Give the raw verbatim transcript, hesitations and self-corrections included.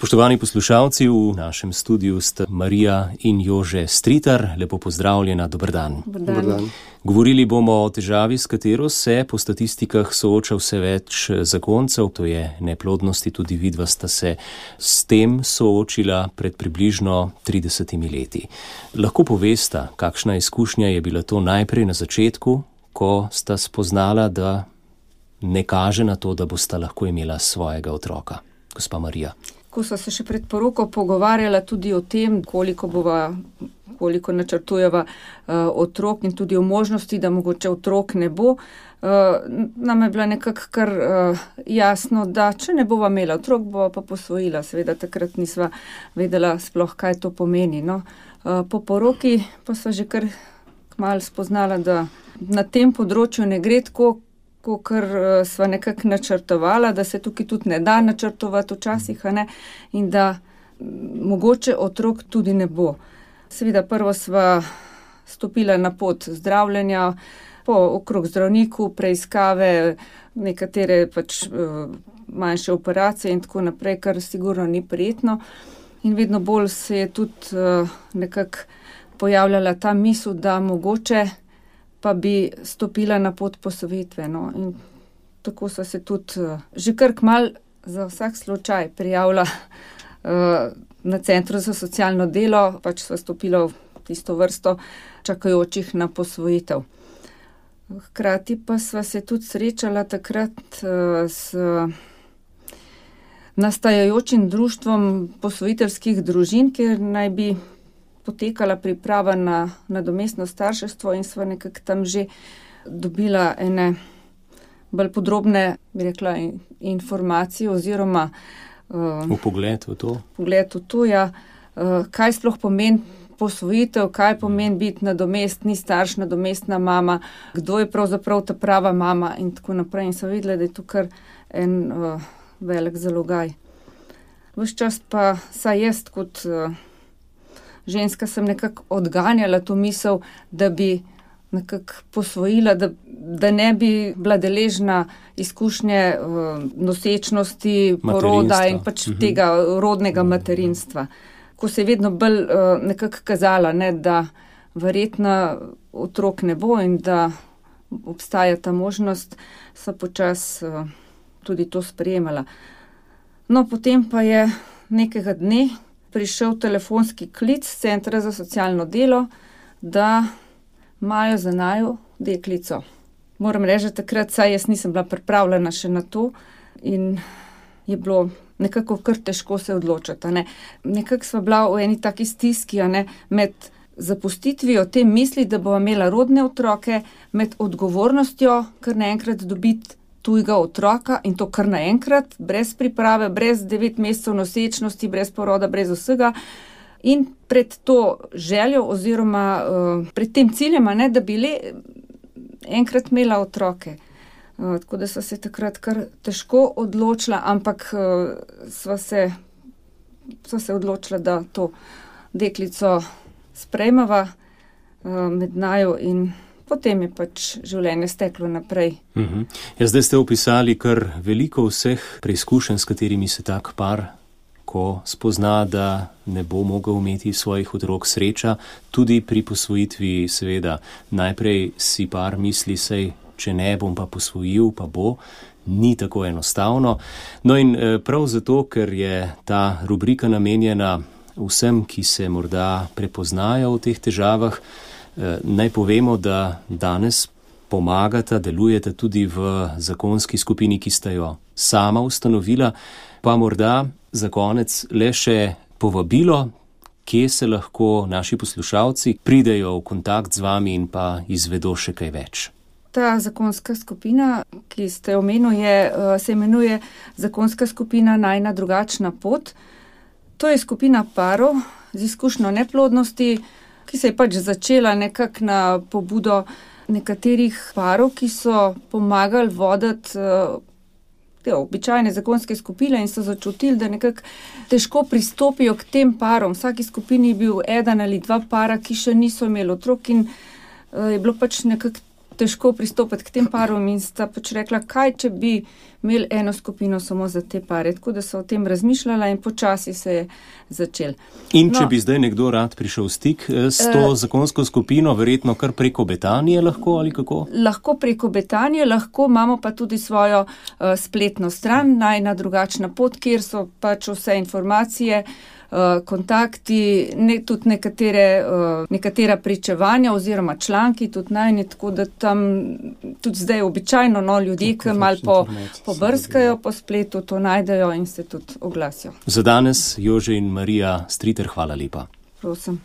Spoštovani poslušalci, v našem studiu sta Marija in Jože Stritar. Lepo pozdravljena, dober dan. Dober dan. Govorili bomo o težavi, s katero se po statistikah sooča vse več zakoncev, to je neplodnosti, tudi vidva sta se s tem soočila pred približno tridesetimi leti. Lahko povesta, kakšna izkušnja je bila to najprej na začetku, ko sta spoznala, da ne kaže na to, da bosta lahko imela svojega otroka. Gospa Marija. Ko sva se še pred poroko pogovarjala tudi o tem, koliko bova, koliko načrtujeva uh, otrok in tudi o možnosti, da mogoče otrok ne bo, uh, nam je bila nekako kar uh, jasno, da če ne bova imela otrok, bova pa posvojila. Seveda takrat nisva vedela sploh, kaj to pomeni. No. Uh, po poroki pa sva že kar kmalu spoznala, da na tem področju ne gre tako, kar sva nekako načrtovala, da se tukaj tudi ne da načrtovati včasih, a ne, in da mogoče otrok tudi ne bo. Seveda prvo sva stopila na pot zdravljenja, po okrog zdravniku, preiskave, nekatere pač manjše operacije in tako naprej, kar sigurno ni prijetno. In vedno bolj se je tudi nekako pojavljala ta misel, da mogoče pa bi stopila na pot posvojitve. No. In tako so se tudi uh, že kar kmalu za vsak slučaj prijavila uh, na Centru za socialno delo, pač sva stopila v tisto vrsto čakajočih na posvojitev. Hkrati pa sva se tudi srečala takrat uh, s nastajajočim društvom posvojiteljskih družin, kjer naj bi potekala priprava na nadomestno starševstvo in sva nekako tam že dobila ene bolj podrobne, bi rekla, informacije oziroma uh, pogled v to, pogled v to ja, uh, kaj sploh pomeni posvojitev, kaj pomeni biti nadomestni starš, nadomestna mama, kdo je pravzaprav ta prava mama in tako naprej. In sva videla, da je to kar en uh, velik zalogaj. Ves čas pa saj jaz kot uh, ženska sem nekako odganjala to misel, da bi nekako posvojila, da, da ne bi bila deležna izkušnje uh, nosečnosti, poroda in pač uh-huh. tega rodnega materinstva. Ko se je vedno bolj uh, nekako kazala, ne, da verjetno otrok ne bo in da obstaja ta možnost, so počas uh, tudi to sprejemala. No, potem pa je nekega dne prišel telefonski klic Centra za socialno delo, da imajo za naju deklico. Moram reči, takrat saj jaz nisem bila pripravljena še na to in je bilo nekako kar težko se odločiti. Ne. Nekako sva bila v eni taki stiski, ne, med zapustitvijo te misli, da bo imela rodne otroke, med odgovornostjo, kar naenkrat dobiti tujega otroka in to kar naenkrat, brez priprave, brez devet mesecev nosečnosti, brez poroda, brez vsega. In pred to željo oziroma uh, pred tem ciljem, ne, da bi le enkrat imela otroke. Uh, tako da sva se takrat kar težko odločila, ampak uh, sva se, sva se odločila, da to deklico sprejmeva uh, med naju in potem je pač življenje steklo naprej. Uh-huh. Ja, zdaj ste opisali kar veliko vseh preizkušenj, s katerimi se tak par, ko spozna, da ne bo mogel imeti svojih otrok, sreča. Tudi pri posvojitvi, seveda, najprej si par misli, sej, če ne bom pa posvojil, pa bo. Ni tako enostavno. No in prav zato, ker je ta rubrika namenjena vsem, ki se morda prepoznajo v teh težavah, naj povemo, da danes pomagata, delujete tudi v zakonski skupini, ki sta jo sama ustanovila, pa morda za konec le še povabilo, kje se lahko naši poslušalci pridejo v kontakt z vami in pa izvedo še kaj več. Ta zakonska skupina, ki ste omenili, se imenuje Zakonska skupina Najina drugačna pot. To je skupina parov z izkušnjo neplodnosti, ki se je pač začela nekako na pobudo nekaterih parov, ki so pomagali voditi te običajne zakonske skupine in so začutili, da nekako težko pristopijo k tem parom. V vsaki skupini je bil eden ali dva para, ki še niso imeli otrok in je bilo pač nekako težko pristopiti k tem parom in sta pač rekla, kaj če bi imeli eno skupino samo za te pare, tako da so o tem razmišljala in počasi se je začel. In če No, bi zdaj nekdo rad prišel v stik eh, s to Eh, zakonsko skupino, verjetno kar preko Betanije lahko ali kako? Lahko preko Betanije, lahko imamo pa tudi svojo uh, spletno stran, Najina drugačna pot, kjer so pač vse informacije, uh, kontakti, ne, tudi nekatere, uh, nekatera pričevanja oziroma članki, tudi najni, tako da tam tudi zdaj običajno no, ljudje, Tako, ki malo več po, informacij se pobrskajo dobijo. po spletu, to najdejo in se tudi oglasijo. Za danes Jože in Marija Stritar, hvala lepa. Prosim.